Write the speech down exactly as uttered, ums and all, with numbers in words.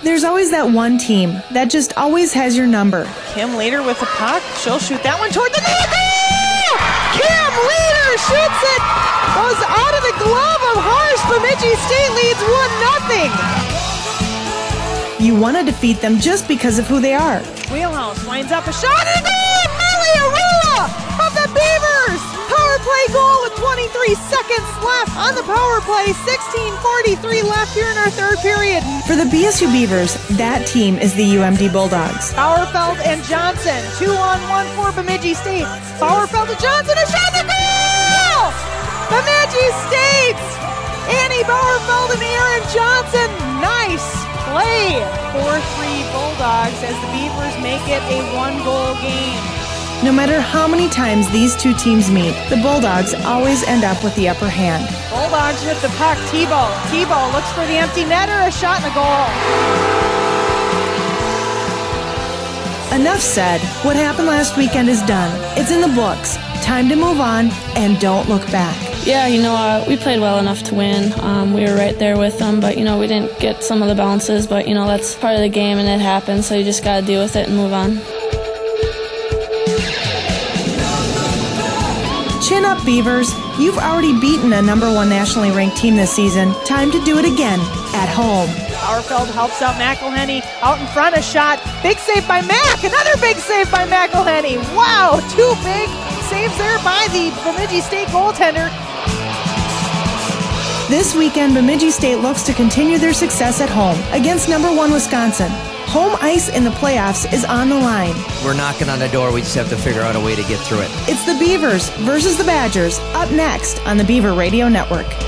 There's always that one team that just always has your number. Kim Leader with the puck. She'll shoot that one toward the net. Kim Leader shoots it. Goes out of the glove of Harsh. Bemidji State leads one nothing. You want to defeat them just because of who they are. Wheelhouse winds up a shot and a goal. Millie Arula of the Beavers. Power play goal with twenty-three seconds left on the power play. sixteen forty-three left here in our third period. For the B S U Beavers, that team is the U M D Bulldogs. Bauerfeld and Johnson, two on one for Bemidji State. Bauerfeld to Johnson, a shot and a goal! Bemidji State! Annie Bauerfeld and Aaron Johnson, nice play. four three Bulldogs as the Beavers make it a one-goal game. No matter how many times these two teams meet, the Bulldogs always end up with the upper hand. Bulldogs with the puck. Tebow. Tebow looks for the empty netter. A shot and a goal. Enough said. What happened last weekend is done. It's in the books. Time to move on and don't look back. Yeah, you know, uh, we played well enough to win. Um, we were right there with them, but, you know, we didn't get some of the bounces. But, you know, that's part of the game and it happens, so you just got to deal with it and move on. Chin up, Beavers. You've already beaten a number one nationally ranked team this season. Time to do it again at home. Bauerfeld helps out McElhenney out in front. A shot. Big save by Mac. Another big save by McElhenney. Wow, two big saves there by the Bemidji State goaltender. This weekend, Bemidji State looks to continue their success at home against number one Wisconsin. Home ice in the playoffs is on the line. We're knocking on the door. We just have to figure out a way to get through it. It's the Beavers versus the Badgers, up next on the Beaver Radio Network.